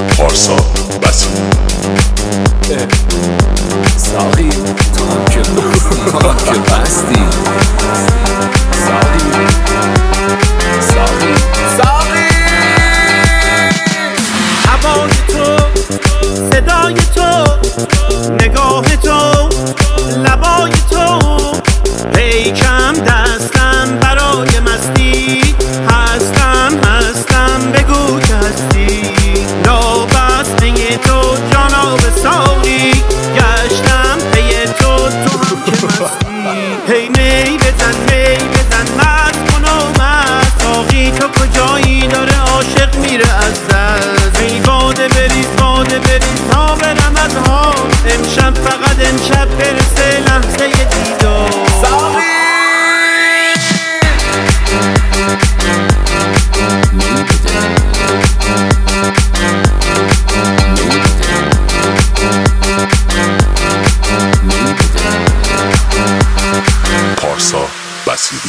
پارسا بسی ساقی تو هم که بستی ساقی هوای تو، صدای تو، نگاه تو، لبای تو، پیکم دستم برای مستی، هستم بگو که هستی. نابسته تو جانا به ساقی، گشتم پی تو هم که مستی. هی می بزن مست کن و مست، ساقی تو کجایی داره عاشق میره از دست. ای باده بریز تا برم از ها، امشب فقط امشب برسه لحظه دیدار. ساقی پارسا بسیری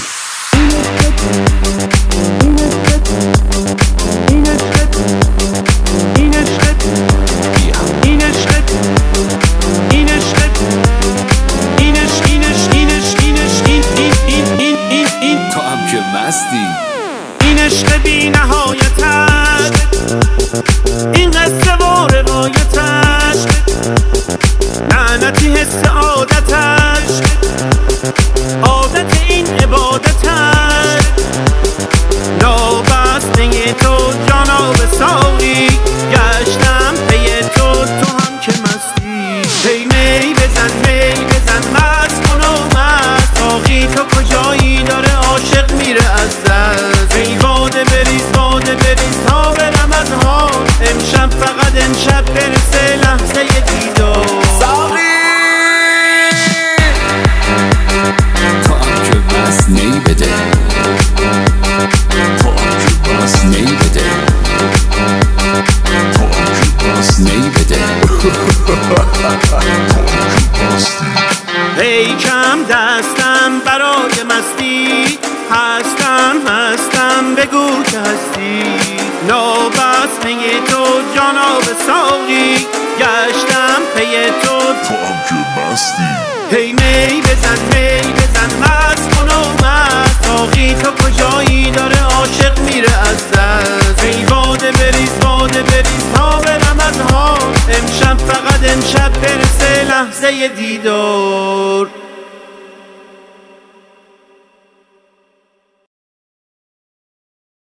این عشق بی نهایتش، این قصه و روایتش، لعنتی حس عادتش، عادت این عبادتش. نابسته تو جانا به ساقی، گشتم پی تو هم که مستی. هی می بزن مست کن و مست، ساقی تو کجایی داره عاشق میره از دست. ای باده بریز تا برم از ها، امشب فقط امشب برسه لحظه دیدار. ساقی تو هم که بس نی بده، تو هم که بس نی بده، تو هم که بس نی بده. پیکم دستم برای مستی، هستم بگو که هستی. نابسته تو جانا به ساقی، گشتم پی تو هم که بستی. هی می بزن مست کن و مست، ساقی تو کجایی داره عاشق میره از دست. ای باده بریز تا برم از ها، امشب فقط امشب برسه لحظه دیدار.